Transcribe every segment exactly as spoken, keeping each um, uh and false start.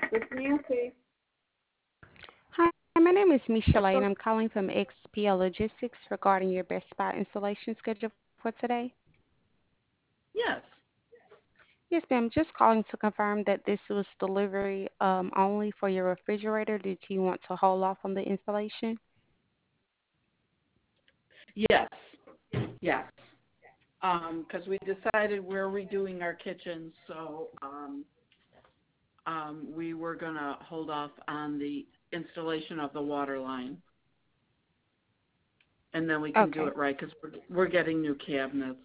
It's Nancy. Hi, my name is Michelle, and So, I'm calling from X P L Logistics regarding your Best Buy installation schedule for today. yes. Yes, ma'am. Just calling to confirm that this was delivery um, only for your refrigerator. Did you want to hold off on the installation? Yes. Yes. Um, because we decided we're redoing our kitchen, so um, um, we were going to hold off on the installation of the water line. And then we can do Okay. it right because we're, we're getting new cabinets.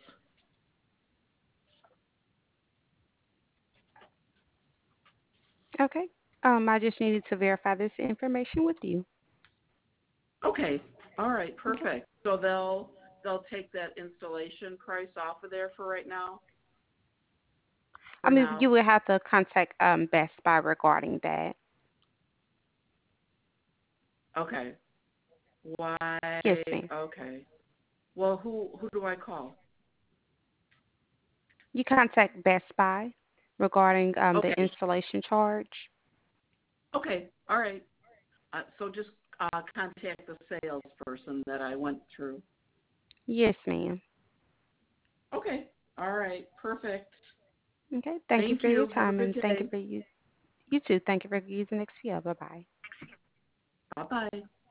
Okay. Um, I just needed to verify this information with you. Okay. All right. Okay. Perfect. So they'll they'll take that installation price off of there for right now. I For mean, now. you would have to contact um, Best Buy regarding that. Okay. Why? Yes, ma'am. Okay. Well, who who do I call? You contact Best Buy regarding um, the Okay. installation charge. Okay. All right. Uh, so just uh, contact the salesperson that I went through. Yes, ma'am. Okay. All right. Perfect. Okay. Thank you Thank for your you. Have a time good and thank you day. for you. You too. Thank you for using X P L. Bye bye. Bye bye.